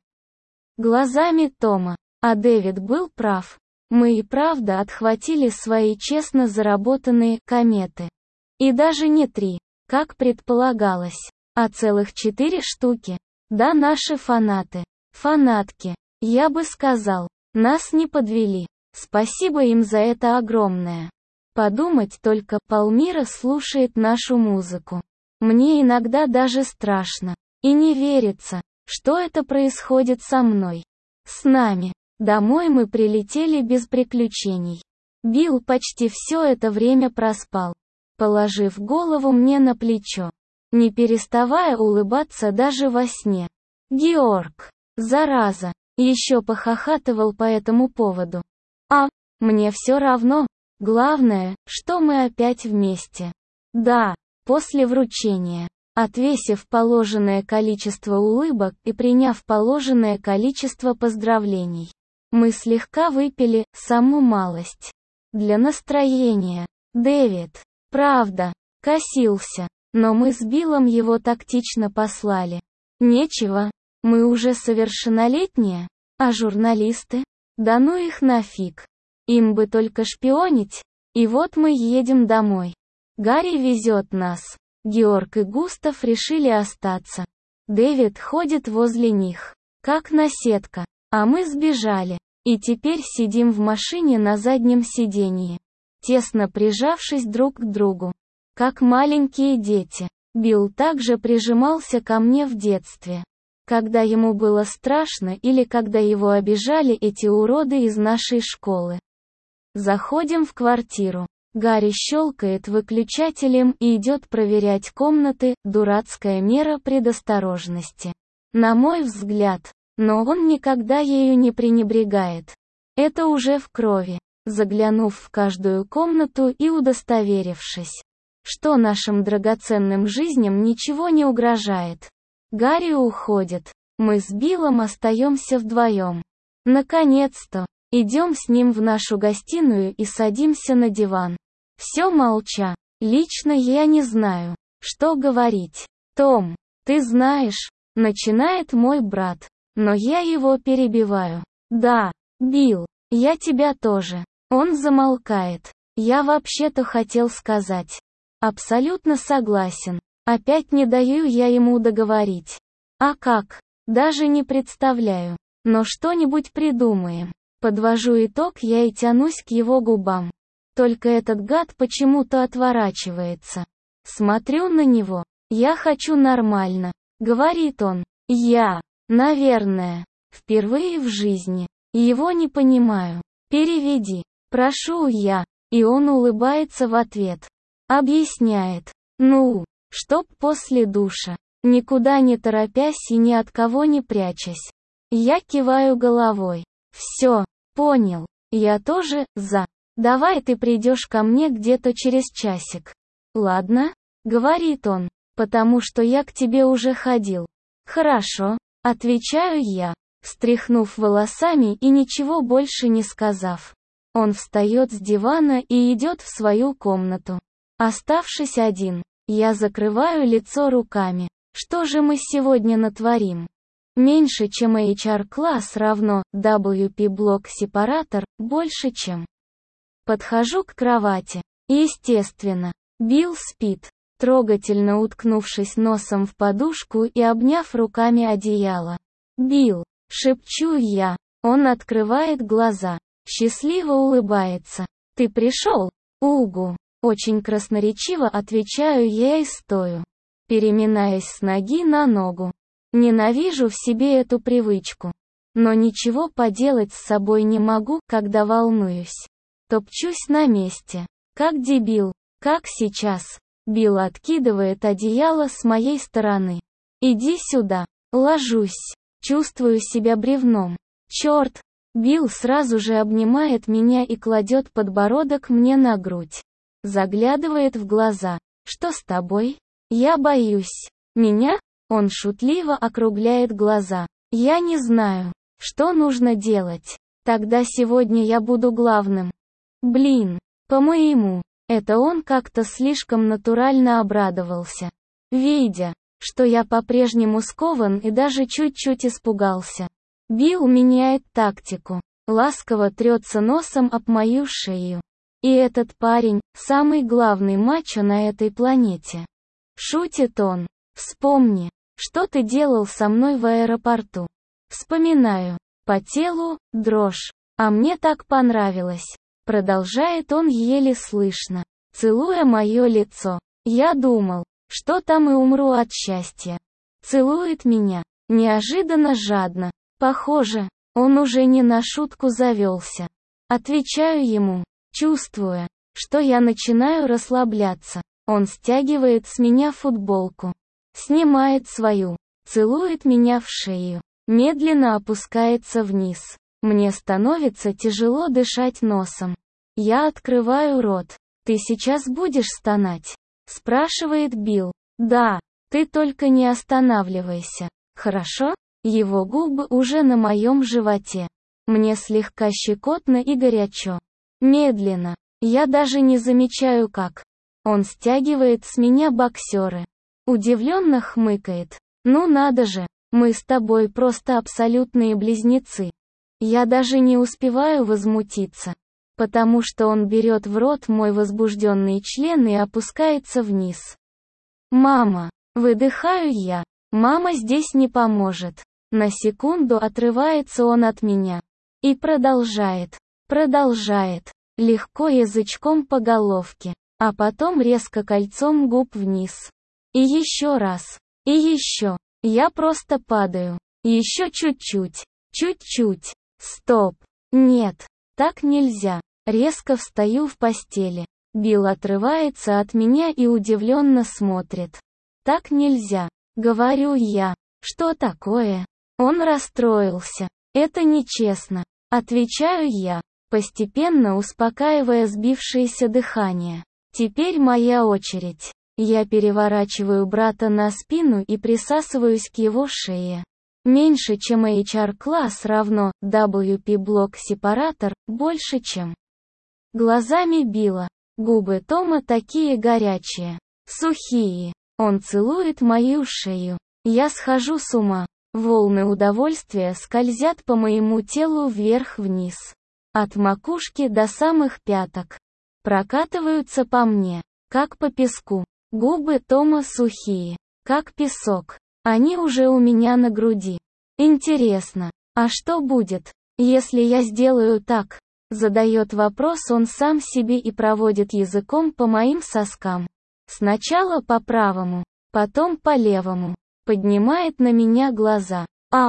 Глазами Тома. А Дэвид был прав. Мы и правда отхватили свои честно заработанные кометы. И даже не 3, как предполагалось, а целых 4 штуки. Да, наши фанаты. Фанатки. Я бы сказал, нас не подвели. Спасибо им за это огромное. Подумать только, Палмира слушает нашу музыку. Мне иногда даже страшно. И не верится, что это происходит со мной. С нами. Домой мы прилетели без приключений. Билл почти все это время проспал, положив голову мне на плечо, не переставая улыбаться даже во сне. Георг, зараза, еще похохатывал по этому поводу. А, мне все равно. Главное, что мы опять вместе. Да, после вручения, отвесив положенное количество улыбок и приняв положенное количество поздравлений, мы слегка выпили саму малость. Для настроения. Дэвид, правда, косился, но мы с Биллом его тактично послали. Нечего, мы уже совершеннолетние, а журналисты? Да ну их нафиг. Им бы только шпионить. И вот мы едем домой. Гарри везет нас. Георг и Густав решили остаться. Дэвид ходит возле них, как наседка. А мы сбежали. И теперь сидим в машине на заднем сиденье, тесно прижавшись друг к другу. Как маленькие дети. Билл также прижимался ко мне в детстве. Когда ему было страшно или когда его обижали эти уроды из нашей школы. Заходим в квартиру. Гарри щелкает выключателем и идет проверять комнаты, дурацкая мера предосторожности. На мой взгляд, но он никогда ею не пренебрегает. Это уже в крови. Заглянув в каждую комнату и удостоверившись, что нашим драгоценным жизням ничего не угрожает. Гарри уходит. Мы с Биллом остаемся вдвоем. Наконец-то. Идем с ним в нашу гостиную и садимся на диван. Все молча. Лично я не знаю, что говорить. Том, ты знаешь, начинает мой брат, но я его перебиваю. Да, Билл, я тебя тоже. Он замолкает. Я вообще-то хотел сказать. Абсолютно согласен. Опять не даю я ему договорить. А как? Даже не представляю. Но что-нибудь придумаем. Подвожу итог я и тянусь к его губам. Только этот гад почему-то отворачивается. Смотрю на него. «Я хочу нормально», — говорит он. Я, наверное, впервые в жизни его не понимаю. Переведи. Прошу я. И он улыбается в ответ. Объясняет. Ну, чтоб после душа. Никуда не торопясь и ни от кого не прячась. Я киваю головой. Все, понял. Я тоже за. Давай ты придешь ко мне где-то через часик. Ладно? Говорит он. Потому что я к тебе уже ходил. Хорошо. Отвечаю я, встряхнув волосами и ничего больше не сказав. Он встает с дивана и идет в свою комнату. Оставшись один, я закрываю лицо руками. Что же мы сегодня натворим? Меньше чем HR-класс равно WP-блок-сепаратор, больше чем. Подхожу к кровати. Естественно, Билл спит, трогательно уткнувшись носом в подушку и обняв руками одеяло. «Билл!» — шепчу я. Он открывает глаза, счастливо улыбается. «Ты пришел?» «Угу!» — очень красноречиво отвечаю я и стою, переминаясь с ноги на ногу. Ненавижу в себе эту привычку. Но ничего поделать с собой не могу, когда волнуюсь. Топчусь на месте. Как дебил. Как сейчас. Билл откидывает одеяло с моей стороны. «Иди сюда». Ложусь. Чувствую себя бревном. Черт. Билл сразу же обнимает меня и кладет подбородок мне на грудь. Заглядывает в глаза. «Что с тобой?» «Я боюсь». «Меня?» Он шутливо округляет глаза. «Я не знаю, что нужно делать. Тогда сегодня я буду главным». Блин. По-моему, это он как-то слишком натурально обрадовался. Видя, что я по-прежнему скован и даже чуть-чуть испугался. Билл меняет тактику. Ласково трется носом об мою шею. И этот парень – самый главный мачо на этой планете. Шутит он. Вспомни, что ты делал со мной в аэропорту. Вспоминаю. По телу – дрожь. А мне так понравилось. Продолжает он еле слышно, целуя мое лицо. Я думал, что там и умру от счастья. Целует меня. Неожиданно жадно. Похоже, он уже не на шутку завелся. Отвечаю ему, чувствуя, что я начинаю расслабляться. Он стягивает с меня футболку. Снимает свою. Целует меня в шею. Медленно опускается вниз. Мне становится тяжело дышать носом. Я открываю рот. «Ты сейчас будешь стонать?» Спрашивает Билл. «Да, ты только не останавливайся. Хорошо?» Его губы уже на моем животе. Мне слегка щекотно и горячо. Медленно. Я даже не замечаю как. Он стягивает с меня боксеры. Удивленно хмыкает. «Ну надо же, мы с тобой просто абсолютные близнецы». Я даже не успеваю возмутиться, потому что он берет в рот мой возбужденный член и опускается вниз. «Мама!» Выдыхаю я. «Мама здесь не поможет». На секунду отрывается он от меня. И продолжает. Легко язычком по головке, а потом резко кольцом губ вниз. И еще раз. И еще. Я просто падаю. Еще чуть-чуть. Чуть-чуть. Стоп. Нет. Так нельзя. Резко встаю в постели. Билл отрывается от меня и удивленно смотрит. Так нельзя. Говорю я. Что такое? Он расстроился. Это нечестно. Отвечаю я, постепенно успокаивая сбившееся дыхание. Теперь моя очередь. Я переворачиваю брата на спину и присасываюсь к его шее. Меньше чем HR-класс равно WP-блок-сепаратор, больше чем. Глазами Билла. Губы Тома такие горячие, сухие. Он целует мою шею. Я схожу с ума. Волны удовольствия скользят по моему телу вверх-вниз. От макушки до самых пяток. Прокатываются по мне. как по песку. Губы Тома сухие, как песок. Они уже у меня на груди. Интересно, а что будет, если я сделаю так? Задает вопрос он сам себе и проводит языком по моим соскам. Сначала по правому, потом по левому. Поднимает на меня глаза.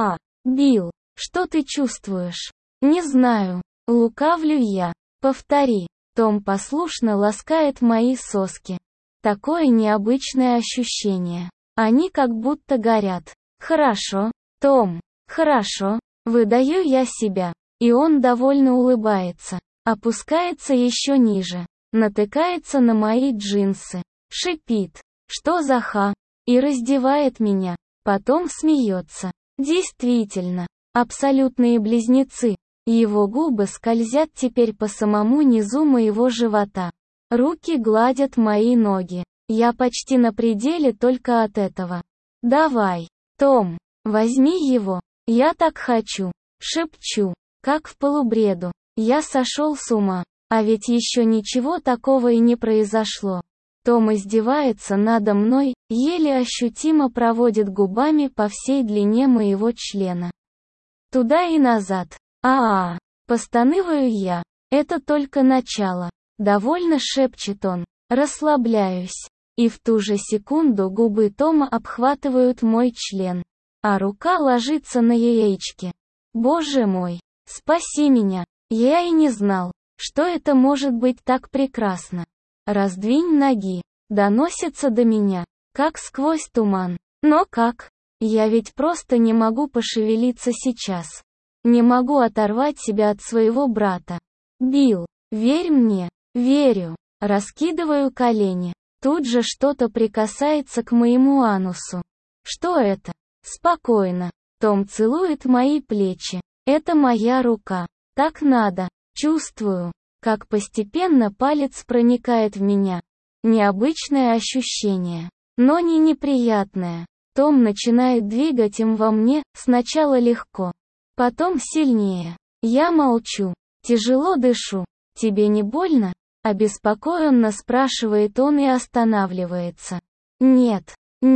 Билл, что ты чувствуешь? Не знаю. Лукавлю я. Повтори. Том послушно ласкает мои соски. Такое необычное ощущение. Они как будто горят. Хорошо, Том, хорошо. Выдаю я себя. И он довольно улыбается. Опускается еще ниже. Натыкается на мои джинсы. Шипит. Что за ха? И раздевает меня. Потом смеется. Действительно. Абсолютные близнецы. Его губы скользят теперь по самому низу моего живота. Руки гладят мои ноги. Я почти на пределе только от этого. Давай, Том, возьми его. Я так хочу. Шепчу, как в полубреду. Я сошел с ума. А ведь еще ничего такого и не произошло. Том издевается надо мной, еле ощутимо проводит губами по всей длине моего члена. Туда и назад. Постанываю я. Это только начало. Довольно шепчет он. Расслабляюсь. И в ту же секунду губы Тома обхватывают мой член. А рука ложится на яички. Боже мой. Спаси меня. Я и не знал, что это может быть так прекрасно. Раздвинь ноги. Доносится до меня, как сквозь туман. Но как? Я ведь просто не могу пошевелиться сейчас. Не могу оторвать себя от своего брата. Билл, верь мне. Верю. Раскидываю колени. Тут же что-то прикасается к моему анусу. Что это? Спокойно. Том целует мои плечи. Это моя рука. Так надо. Чувствую, как постепенно палец проникает в меня. Необычное ощущение, но не неприятное. Том начинает двигать им во мне, сначала легко, потом сильнее. Я молчу, тяжело дышу. Тебе не больно? Обеспокоенно спрашивает он и останавливается. Нет,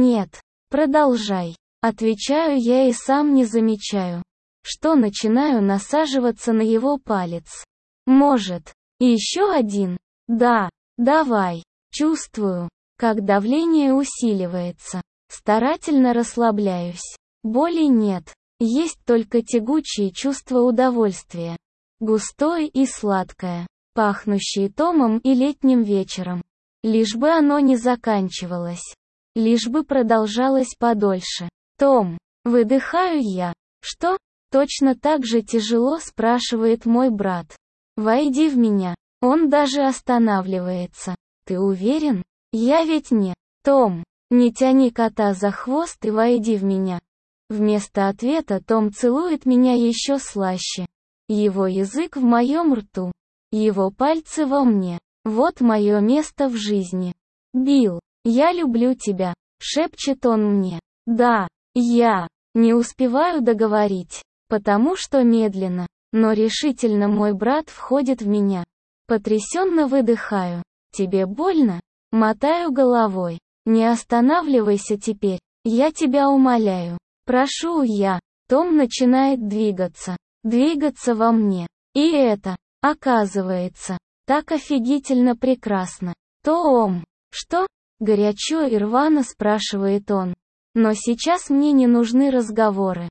продолжай. Отвечаю я и сам не замечаю, что начинаю насаживаться на его палец. Может, и еще один? Да, давай. Чувствую, как давление усиливается. Старательно расслабляюсь. Боли нет. Есть только тягучее чувство удовольствия. Густое и сладкое. Пахнущее Томом и летним вечером. Лишь бы оно не заканчивалось. Лишь бы продолжалось подольше. Том, выдыхаю я. Что? Точно так же тяжело спрашивает мой брат. Войди в меня. Он даже останавливается. Ты уверен? Я ведь не. Том, не тяни кота за хвост и войди в меня. Вместо ответа Том целует меня еще слаще. Его язык в моем рту. Его пальцы во мне. Вот мое место в жизни. Билл, я люблю тебя, шепчет он мне. Да, я. Не успеваю договорить, потому что медленно, но решительно мой брат входит в меня. Потрясенно выдыхаю. Тебе больно? Мотаю головой. Не останавливайся теперь. Я тебя умоляю. Прошу я. Том начинает двигаться. Двигаться во мне. И это, оказывается, так офигительно прекрасно. Том, что? Горячо и рвано спрашивает он. Но сейчас мне не нужны разговоры.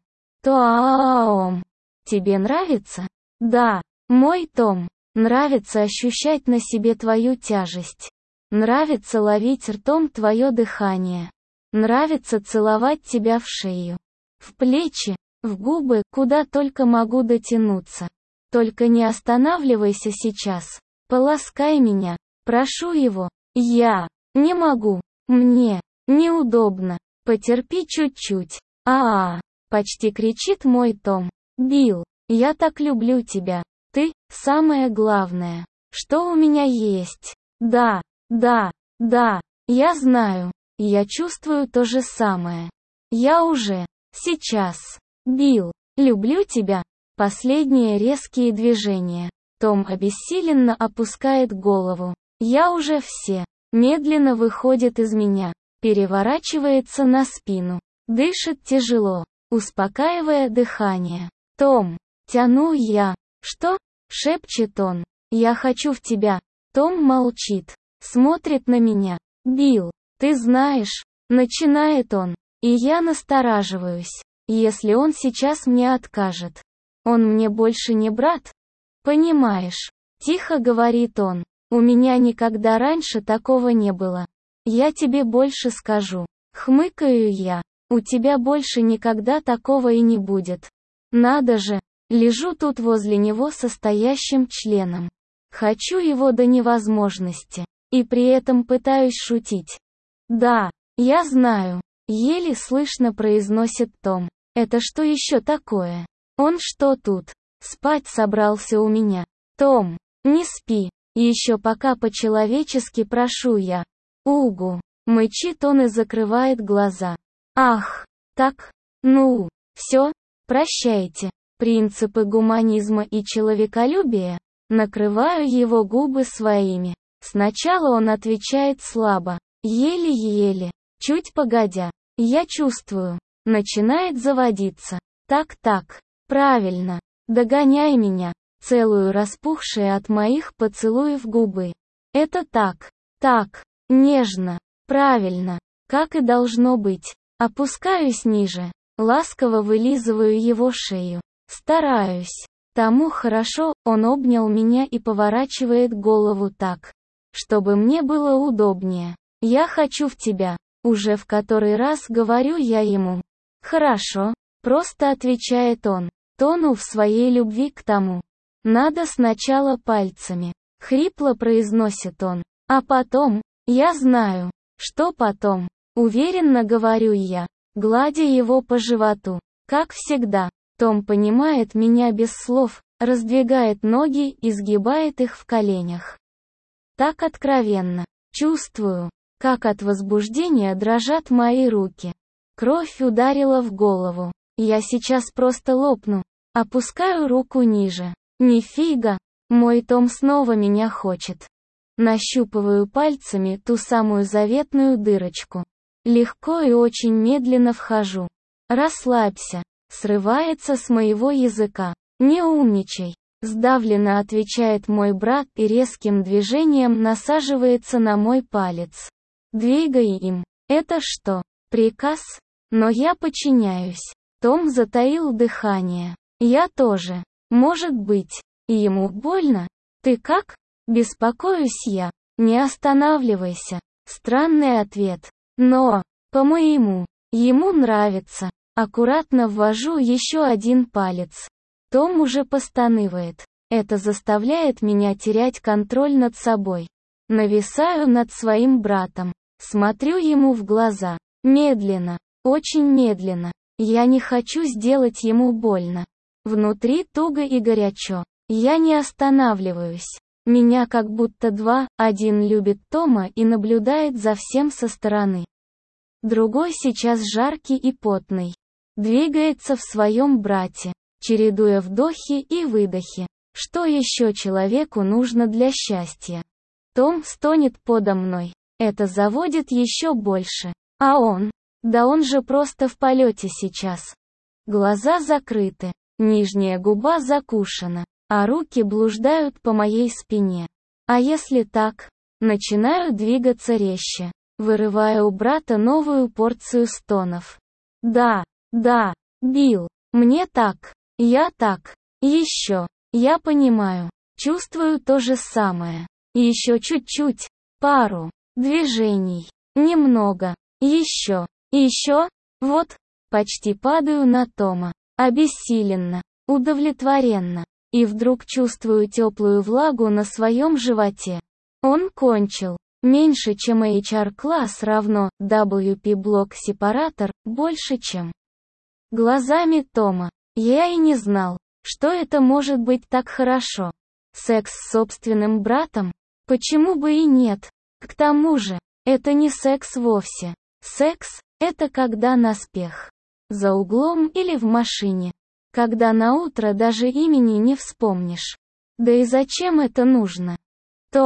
Том, тебе нравится? Да, мой Том. Нравится ощущать на себе твою тяжесть. Нравится ловить ртом твое дыхание. Нравится целовать тебя в шею, в плечи, в губы, куда только могу дотянуться. Только не останавливайся сейчас. Поласкай меня. Прошу его. Я не могу. Мне неудобно. Потерпи чуть-чуть. Почти кричит мой Том. Билл, я так люблю тебя. Ты – самое главное, что у меня есть. Да, я знаю. Я чувствую то же самое. Я уже. Сейчас. Билл, люблю тебя. Последние резкие движения. Том обессиленно опускает голову. Я уже все. медленно выходит из меня, переворачивается на спину, дышит тяжело, успокаивая дыхание. «Том!» Тяну я. «Что?» — шепчет он. «Я хочу в тебя». Том молчит, смотрит на меня. «Билл, ты знаешь...» — начинает он. И я настораживаюсь. Если он сейчас мне откажет, он мне больше не брат? Понимаешь? Тихо говорит он. У меня никогда раньше такого не было. Я тебе больше скажу. Хмыкаю я. У тебя больше никогда такого и не будет. Надо же. Лежу тут возле него со стоящим членом. Хочу его до невозможности. И при этом пытаюсь шутить. Да, я знаю. Еле слышно произносит Том. Это что еще такое? Он что тут? Спать собрался у меня. Том, не спи. Еще пока по-человечески прошу я. Угу. Мычит он и закрывает глаза. Ах, так? Ну, все, прощайте. Принципы гуманизма и человеколюбия. Накрываю его губы своими. Сначала он отвечает слабо, еле-еле, чуть погодя. Я чувствую. Начинает заводиться. Так, правильно. Догоняй меня. Целую распухшие от моих поцелуев губы. Это так, нежно, правильно, как и должно быть. Опускаюсь ниже, ласково вылизываю его шею. Стараюсь. Тому хорошо, он обнял меня и поворачивает голову так, чтобы мне было удобнее. Я хочу в тебя. Уже в который раз говорю я ему. Хорошо, просто отвечает он, тону в своей любви к тому. Надо сначала пальцами. Хрипло произносит он. А потом, я знаю, что потом. Уверенно говорю я, гладя его по животу. Как всегда, Том понимает меня без слов, раздвигает ноги и сгибает их в коленях. Так откровенно. Чувствую, как от возбуждения дрожат мои руки. Кровь ударила в голову. Я сейчас просто лопну. Опускаю руку ниже. Нифига, мой Том снова меня хочет. Нащупываю пальцами ту самую заветную дырочку. Легко и очень медленно вхожу. Расслабься. Срывается с моего языка. Не умничай. Сдавленно отвечает мой брат и резким движением насаживается на мой палец. Двигай им. Это что, приказ? Но я подчиняюсь. Том затаил дыхание. Я тоже. Может быть. И ему больно? Ты как? Беспокоюсь я. Не останавливайся. Странный ответ. Но, по-моему, ему нравится. Аккуратно ввожу еще один палец. Том уже постанывает. Это заставляет меня терять контроль над собой. Нависаю над своим братом. Смотрю ему в глаза. Медленно. Очень медленно. Я не хочу сделать ему больно. Внутри туго и горячо. Я не останавливаюсь. Меня как будто один любит Тома и наблюдает за всем со стороны. Другой сейчас жаркий и потный. Двигается в своем брате, чередуя вдохи и выдохи. Что еще человеку нужно для счастья? Том стонет подо мной. Это заводит еще больше. А он? Да он же просто в полете сейчас. Глаза закрыты, нижняя губа закушена, а руки блуждают по моей спине. А если так? Начинаю двигаться резче, вырывая у брата новую порцию стонов. Да, Билл, мне так, я так, еще, я понимаю, чувствую то же самое. Еще чуть-чуть, пару движений, немного, еще, вот, почти падаю на Тома, обессиленно, удовлетворенно, и вдруг чувствую теплую влагу на своем животе. Он кончил. Меньше, чем HR-класс равно WP-блок-сепаратор, больше, чем глазами Тома. Я и не знал, что это может быть так хорошо. Секс с собственным братом? Почему бы и нет? К тому же, это не секс вовсе. Секс – это когда наспех. За углом или в машине. Когда на утро даже имени не вспомнишь. Да и зачем это нужно? То,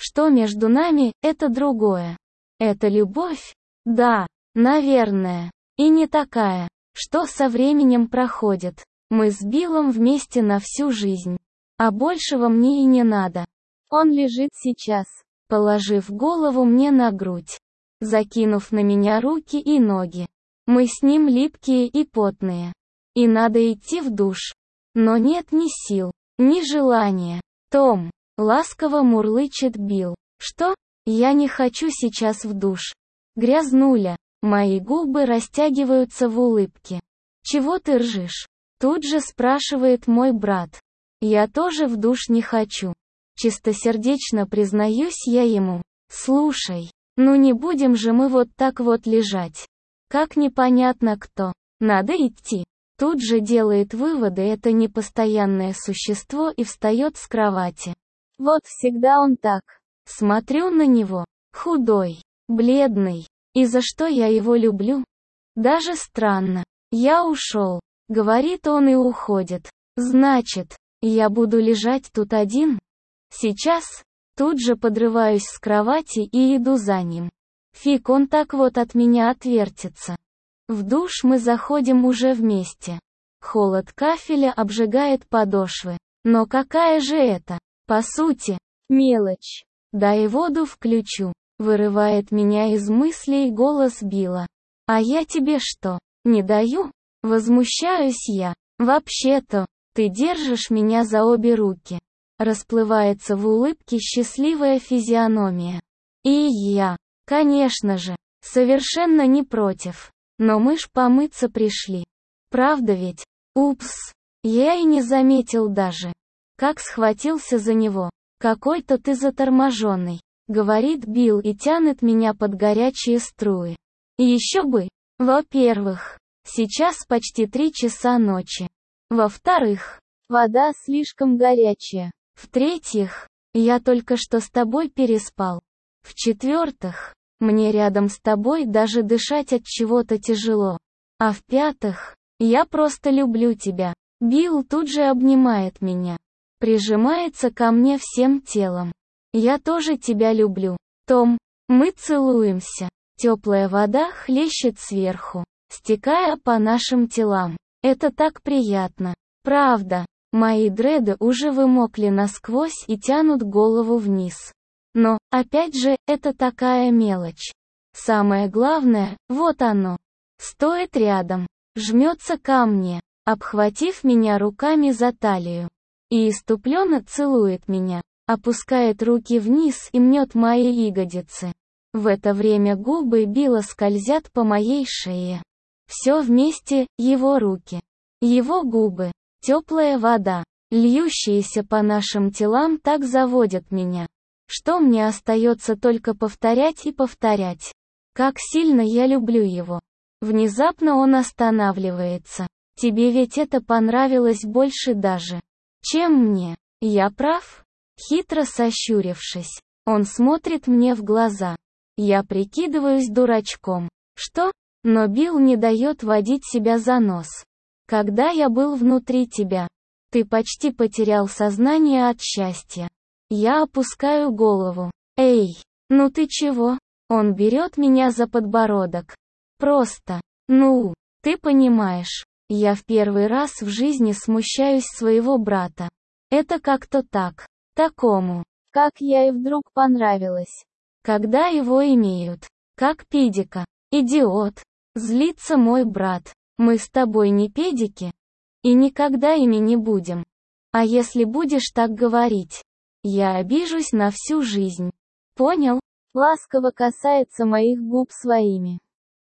Что между нами, это другое. Это любовь? Да, наверное. И не такая, что со временем проходит. Мы с Биллом вместе на всю жизнь. А большего мне и не надо. Он лежит сейчас, положив голову мне на грудь, закинув на меня руки и ноги. Мы с ним липкие и потные. И надо идти в душ. Но нет ни сил, ни желания. Том, ласково мурлычет Билл. Что? Я не хочу сейчас в душ. Грязнуля. Мои губы растягиваются в улыбке. Чего ты ржешь? Тут же спрашивает мой брат. Я тоже в душ не хочу. Чистосердечно признаюсь я ему. Слушай, ну не будем же мы вот так вот лежать. Как непонятно кто. Надо идти. Тут же делает выводы это непостоянное существо и встает с кровати. Вот всегда он так. Смотрю на него. Худой, бледный. И за что я его люблю? Даже странно. Я ушел. Говорит он и уходит. Значит, я буду лежать тут один? Сейчас. Тут же подрываюсь с кровати и иду за ним. Фиг он так вот от меня отвертится. В душ мы заходим уже вместе. Холод кафеля обжигает подошвы. Но какая же это, по сути, мелочь. Дай воду включу. Вырывает меня из мыслей голос Билла. А я тебе что, не даю? Возмущаюсь я. Вообще-то, ты держишь меня за обе руки. Расплывается в улыбке счастливая физиономия. И я, конечно же, совершенно не против. Но мы ж помыться пришли. Правда ведь? Упс. Я и не заметил даже. Как схватился за него. Какой-то ты заторможенный. Говорит Билл и тянет меня под горячие струи. Еще бы. Во-первых, сейчас почти 3 часа ночи. Во-вторых, вода слишком горячая. В-третьих, я только что с тобой переспал. В-четвертых, мне рядом с тобой даже дышать от чего-то тяжело. А в-пятых, я просто люблю тебя. Билл тут же обнимает меня. Прижимается ко мне всем телом. Я тоже тебя люблю. Том, мы целуемся. Теплая вода хлещет сверху, стекая по нашим телам. Это так приятно. Правда, мои дреды уже вымокли насквозь и тянут голову вниз. Но, опять же, это такая мелочь. Самое главное, вот оно. Стоит рядом, жмется ко мне, обхватив меня руками за талию. И иступленно целует меня, опускает руки вниз и мнет мои ягодицы. В это время губы Билла скользят по моей шее. Все вместе, его руки, его губы, теплая вода, льющаяся по нашим телам так заводят меня, что мне остается только повторять и повторять. Как сильно я люблю его. Внезапно он останавливается. Тебе ведь это понравилось больше даже, чем мне. Я прав? Хитро сощурившись, он смотрит мне в глаза. Я прикидываюсь дурачком. Что? Но Билл не дает водить себя за нос. Когда я был внутри тебя, ты почти потерял сознание от счастья. Я опускаю голову. Эй, ну ты чего? Он берет меня за подбородок. Просто, ну, ты понимаешь, я в первый раз в жизни смущаюсь своего брата. Это как-то так, такому, как я и вдруг понравилась. Когда его имеют, как педика, идиот, злится мой брат. Мы с тобой не педики, и никогда ими не будем. А если будешь так говорить, я обижусь на всю жизнь. Понял? Ласково касается моих губ своими.